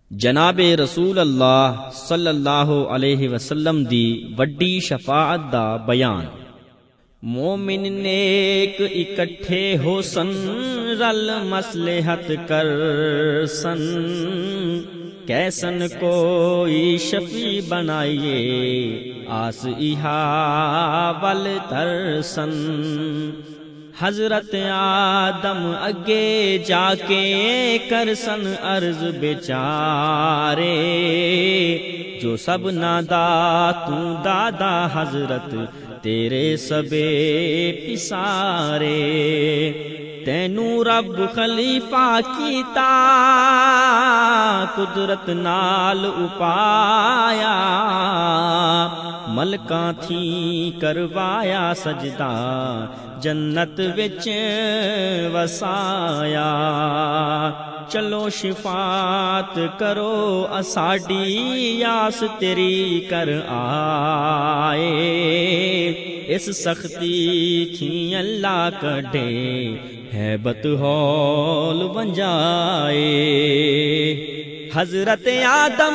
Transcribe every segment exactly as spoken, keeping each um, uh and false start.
جناب رسول اللہ صلی اللہ علیہ وسلم دی وڈی شفاعت دا بیان۔ مومن نیک اکٹھے ہو سن، رل مصلحت کر سن، کیسن کوئی شفیع بنائیے، آس ایہا ول ترسن۔ حضرت آدم اگے جا کے کرسن عرض بیچارے، جو سب نادا تو دادا حضرت تیرے سبے پسارے۔ تینوں رب خلیفہ کیتا قدرت نال اپایا، ملکاں تھی کروایا سجدہ، جنت وچ وسایا۔ چلو شفاعت کرو اساڈی، آس تیری کر آئے، اس سختی تھی اللہ کڈے، ہیبت ہول ونجائے۔ حضرت آدم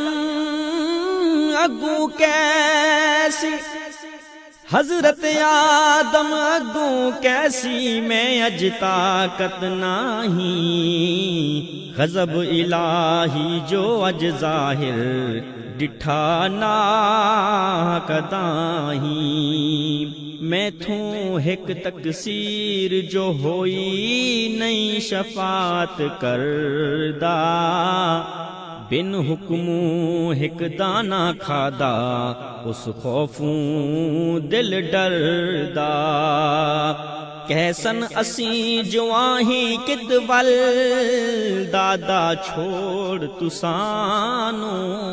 اگوں کیسی، حضرت آدم اگوں کیسی، میں اج طاقت نہیں، غضب الہی جو اج ظاہر ڈٹھا نا کداہیں۔ میں تھوں ایک تکسیر جو ہوئی نہیں شفاعت کردا، بن حکموں ایک دانا کھادا، اس خوفوں دل ڈردا۔ کیسن اسی جو آہیں کد ول، دادا چھوڑ تسانو،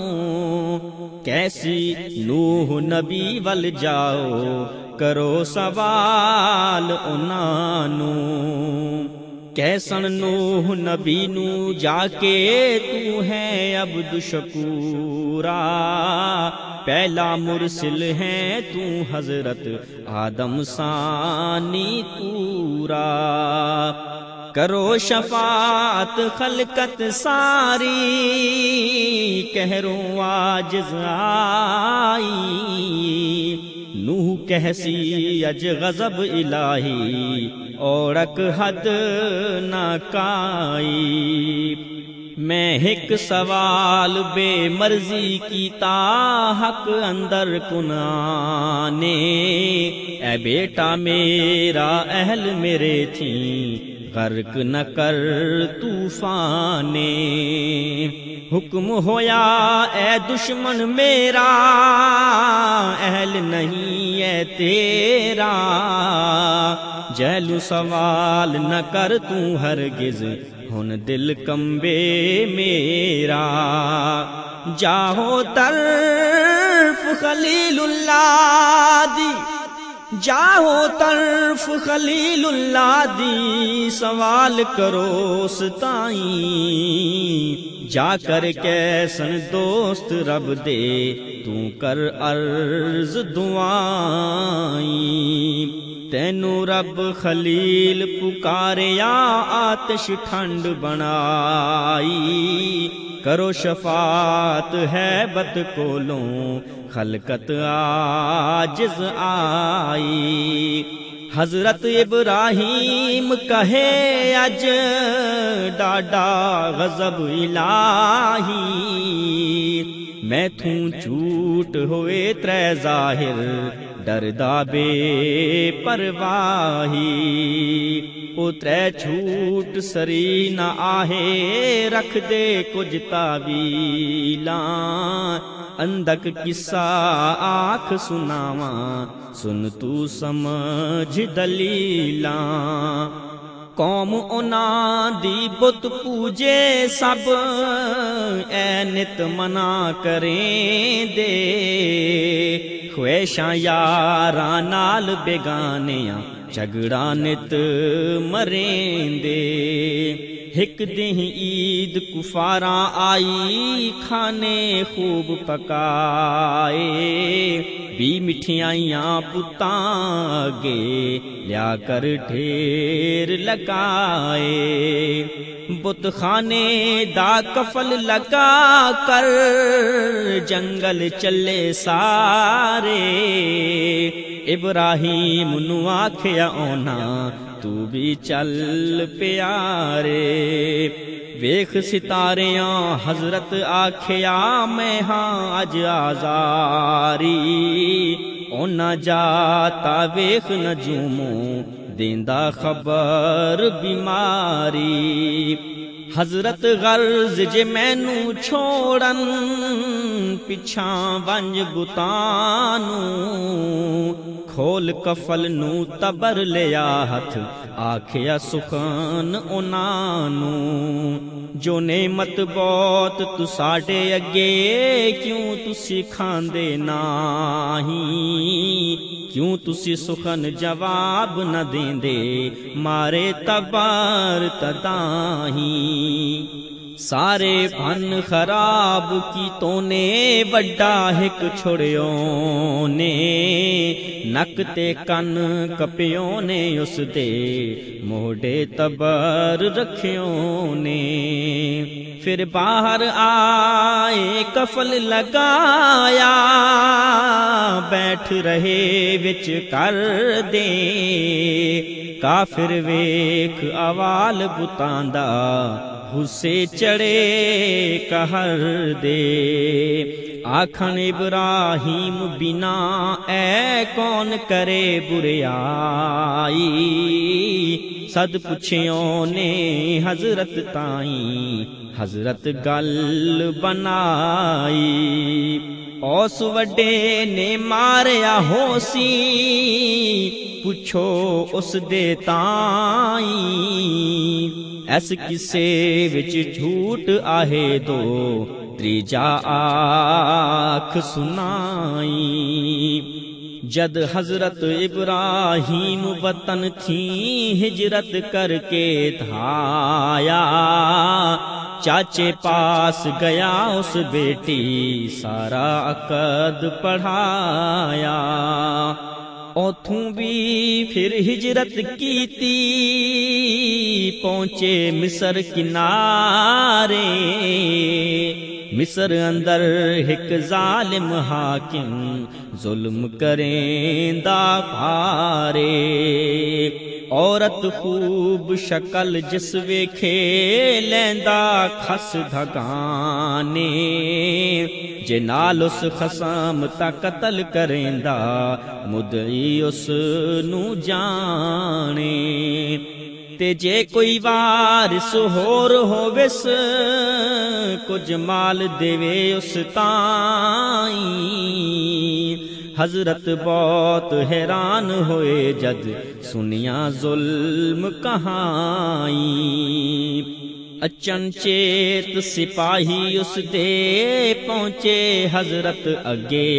کیسی نوح نبی ول جاؤ، کرو سوال انانو۔ کیسن نوح نبی نو جا کے تو ہے عبد شکورا، پہلا مرسل ہے تو حضرت آدم ثانی پورا۔ کرو شفاعت خلقت ساری، کہروں عاجز آئی، نوح کہسی اج غضب الہی، اوڑک حد نہ کائی۔ میں ایک سوال بے مرضی کیتا، حق اندر کنانے، اے بیٹا میرا اہل میرے تھیں، غرق نہ کر طوفانے۔ حکم ہویا اے دشمن میرا، اہل نہیں ہے تیرا، جہلو سوال نہ کر تو ہرگز، ہن دل کمبے میرا۔ جاہو طرف خلیل اللہ دی، جاہو طرف خلیل اللہ دی، سوال کرو ستائیں، جا کر کیسن دوست رب دے، تو کر عرض دعائیں۔ تینوں رب خلیل پکاریا، آتش ٹھنڈ بنائی، کرو شفاعت ہیبت کولوں، خلقت عاجز آئی۔ حضرت ابراہیم کہے اج ڈاڈا غضب الہی، میں تھوں جھوٹ ہوئے ترے ظاہر، ڈردا بے پرواہی۔ او ترے جھوٹ سری نہ آہے، رکھ دے کچھ تعویلاں، اندک قصہ آنکھ سناواں، سن تو سمجھ دلیلاں۔ قوم انہاں دی بت پوجے سب، اے نت منع کریں دے، خواہشاں یاراں نال بیگانیاں، جھگڑا نت مریں دے۔ ایک دن عید کفاراں آئی، کھانے خوب پکائے، بھی مٹھیاں پتاں گے، لیا کر ڈھیر لگائے۔ بت خانے دا کفل لگا کر جنگل چلے سارے ابراہیم نو آکھیا اونا تو بھی چل پیارے ویکھ ستاریاں حضرت آکھیا میں ہاں اج آزاری اونا جاتا ویکھ نجوموں دیندا خبر بیماری حضرت غرض جے مینو چھوڑن پچھاں ونج بتانو کھول کفل نو تبر لیا ہتھ آکھیا سخن انانو جو نعمت بہت تو ساڈے اگے کیوں تسی کھاندے نہیں کیوں تسی سخن جواب نہ دیندے مارے تبر تداہیں سارے پن خراب کی تو نے وڈا ہک چھڑیوں نے نک تے کن کپیوں نے اس دے موڑے تبر رکھیوں نے پھر باہر آئے کفل لگایا بیٹھ رہے وچ کر دے کافر ویکھ اوال بتاندا غصے چڑے قہر دے آکھن ابراہیم بنا اے کون کرے بریائی صد پچھیوں نے حضرت تائیں حضرت گل بنائی اوس وڈے نے ماریا ہو سی پوچھو اس دے تائیں ایس کسے وچ جھوٹ آہے دو تریجا آکھ سنائی جد حضرت ابراہیم وطن تھی ہجرت کر کے دھایا چاچے پاس گیا اس بیٹی سارا عقد پڑھایا اوتھوں بھی پھر ہجرت کیتی پہنچے مصر کنارے مصر اندر ایک ظالم حاکم ظلم کریندا بھارے عورت خوب شکل جس ویکھے لیندا کھس دھگانے جے نال اس خصم تا قتل کریندا مدعی اس نو جانے تے جے کوئی وارث ہور ہووس کچھ مال دیوے اس تائیں حضرت بہت حیران ہوئے جد سنیا ظلم کہائیں اچن چیت سپاہی اس دے پہنچے حضرت اگے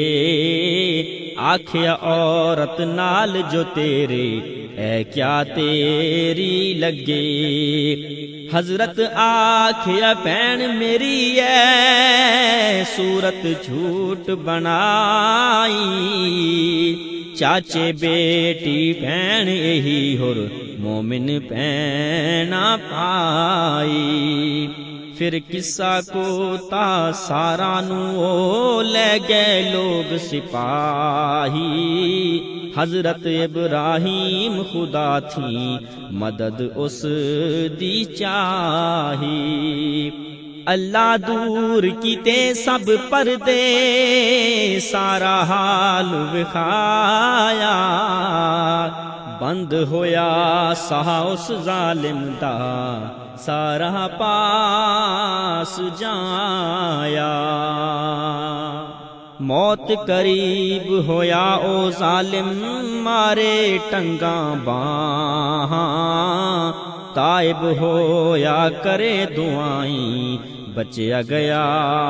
آکھیا عورت نال جو تیرے اے کیا تیری لگے حضرت آکھیا بہن میری ہے صورت جھوٹ بنائی چاچے بیٹی بہن یہی ہر مومن بہنا پائی پھر قصہ کو تا سارا نو لے گئے لوگ سپاہی حضرت ابراہیم خدا تھی مدد اس دی چاہی اللہ دور کیتے سب پردے سارا حال وکھایا بند ہویا سہا اس ظالم دا سارا پاس جایا موت قریب ہویا او ظالم مارے ٹنگاں باہاں تائب ہویا کرے دعائیں بچیا گیا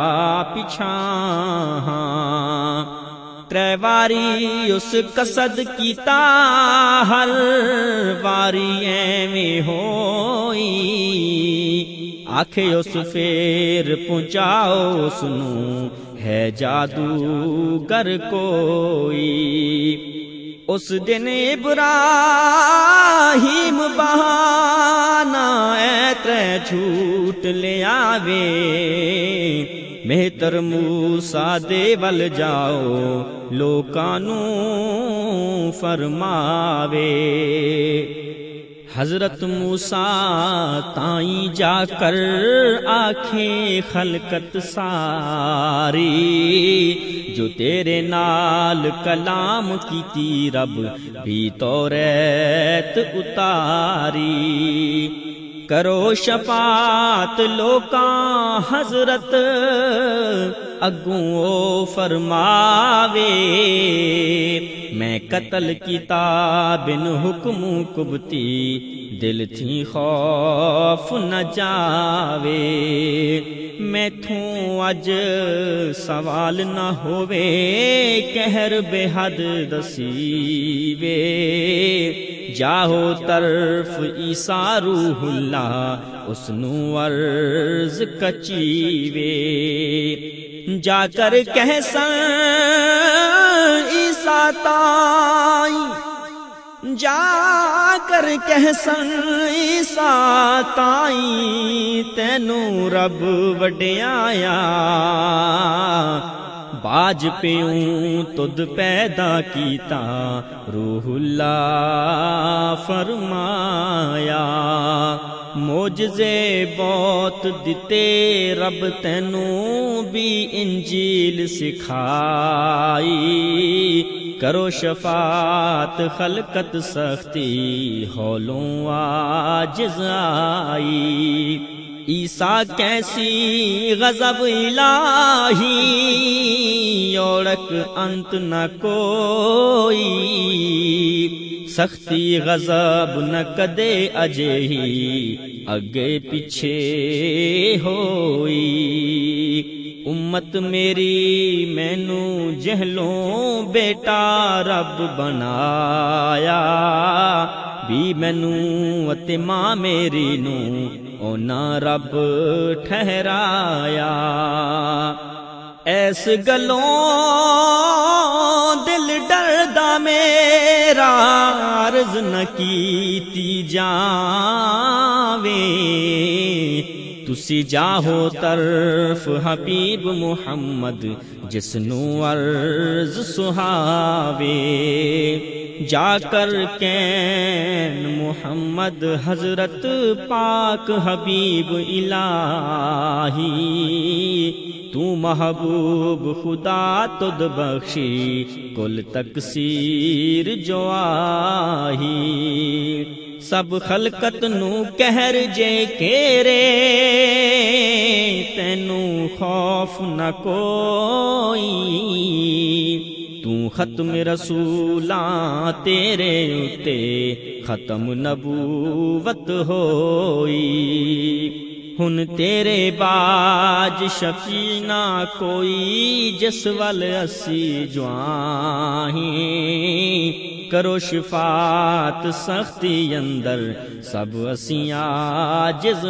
پچھاں ترے واری اس قصد کیتا ہر واری ایویں ہوئی آکھے اس پھر پہنچاؤ اس نو ہے جادوگر کوئی اس دن ابراہیم بہانا اے ترے جھوٹ لے آوے مہتر موسیٰ دے ول جاؤ لوکانوں فرماوے حضرت موسیٰ تائیں جا کر آنکھیں خلقت ساری جو تیرے نال کلام کیتی رب بھی توریت اتاری کرو شفاعت لوکاں حضرت اگوں او فرماوے میں قتل کیتا بن حکم کبتی دل تھی خوف نہ جاوے میں تھوں اج سوال نہ ہووے قہر بے حد دسیوے جاہو طرف عیسیٰ روح اللہ اسنو عرض کچیوے جا کر کہہ سن عیسیٰ تائیں جا کر کہہ سن عیسیٰ تائیں تینوں رب وڈیایا باج پیوں تد پیدا کیتا روح اللہ فرمایا معجزے بہت دتے رب تینوں بھی انجیل سکھائی کرو شفاعت خلقت سختی ہولوں عاجز آئی عیسیٰ کیسی غضب الہی یورک انت نہ کوئی سختی غضب نہ کدے اجے ہی اگے پیچھے ہوئی امت میری مینو جہلوں بیٹا رب بنایا بھی مینو اتے ماں میری نو اونا رب ٹھہرایا ایس گلوں دل ڈردا میرا عرض نہ کیتی جاوے تسی جاہو طرف حبیب محمد جسنو عرض سہاوے جا کر کین محمد حضرت پاک حبیب الہی تو محبوب خدا تد بخشی کل تکسیر جو آہی سب خلقت نو کہر جے کیرے تینو خوف نہ کوئی تو ختم رسولاں تیرے اتے ختم نبوت ہوئی ہن تیرے باج شفیع نہ کوئی جس ول اسی جوائیں کرو شفاعت سختی اندر سب اسیاں عاجز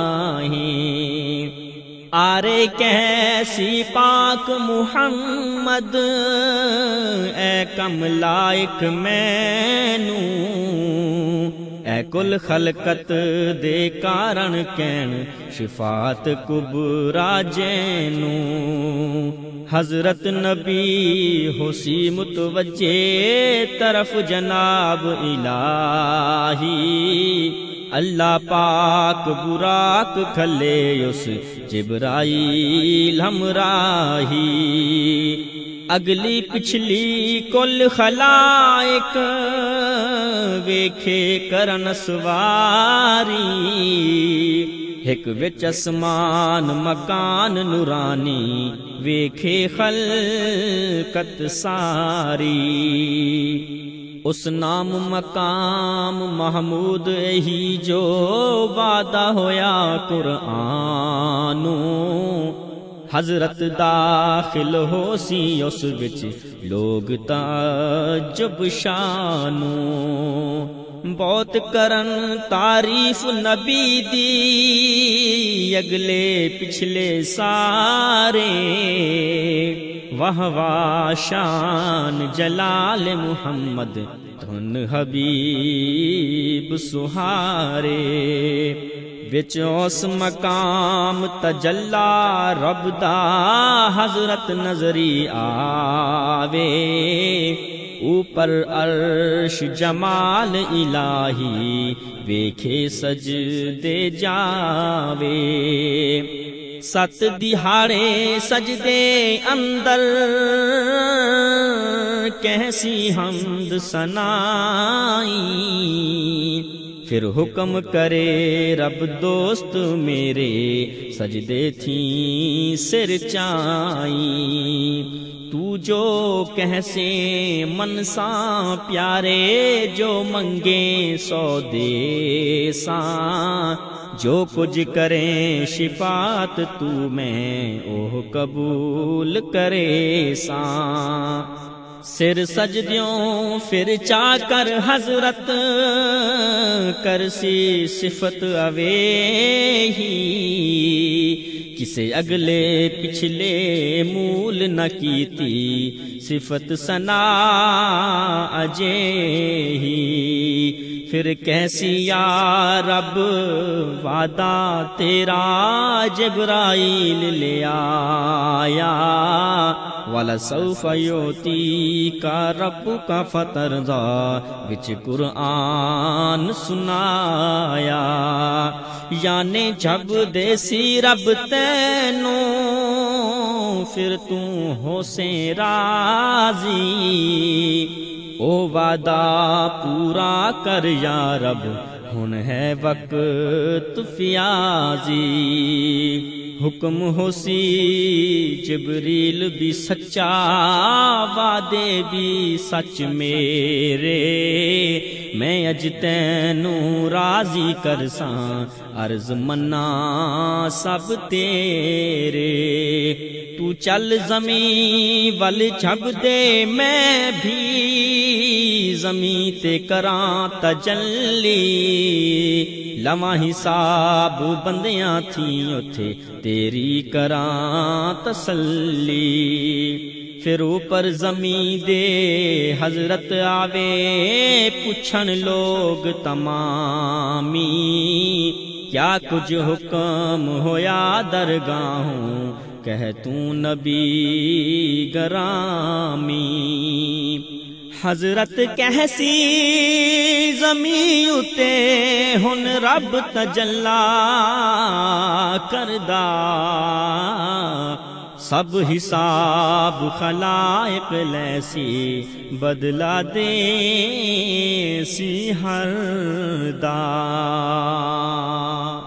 آہیں آرے کیسی پاک محمد اے کم لائق مینوں اے کل خلقت دے کارن کین شفاعت کبرا جینوں حضرت نبی ہوسی متوجہ طرف جناب الہی اللہ پاک براق کھلے اس جبرائیل ہمراہی اگلی پچھلی کل خلائق ویکھے کرن سواری ایک وچ اسمان مکان نورانی ویکھے خلقت ساری اس نام مقام محمود ہی جو وعدہ ہویا قرآنوں حضرت داخل ہو سی اس وچ لوگ تعجب شانوں بہت کرن تعریف نبی دی اگلے پچھلے سارے واہ واہ شان جلال محمد تن حبیب سہارے وچ اس مقام تجلا رب دا حضرت نظری آوے اوپر عرش جمال الہی ویکھے سجدے جاوے ست دہاڑے سجدے اندر کیسی حمد ثنائی پھر حکم کرے رب دوست میرے سجدے تھیں سر چائی تو جو کیسے منسا پیارے جو منگے سو دے ساں جو کچھ کریں شفاعت تو میں اوہ قبول کرے ساں سر سجدیوں پھر چا کر حضرت کرسی صفت اوے ہی کسے اگلے پچھلے مول نہ کیتی صفت ثنا اجے ہی پھر کیسی یا رب وعدہ تیرا جبرائیل لے آیا وَلَسَوْفَ يُعْطِيكَ رَبُّكَ فَتَرْضَىٰ وچ قرآن سنایا یعنی جب دیسی رب تینوں پھر تو ہو سے راضی او وعدہ پورا کر یا رب ہن ہے وقت فیاضی حکم ہو سی جبریل بھی سچا وعدے بھی سچ میرے میں اج تینوں راضی کرساں عرض منا سب تیرے تو چل زمین ول جھب دے میں بھی زمین تے کراں تجلی لواں حساب بندیاں تھیں اتھے تیری کراں تسلی پھر اوپر زمین دے حضرت آوے پوچھن لوگ تمامی کیا کچھ حکم ہویا درگاہوں کہہ تو نبی گرامی حضرت کہسی زمین اتے ہن رب تجلا کردا سب حساب خلائق لیسی بدلا دے سی ہر دا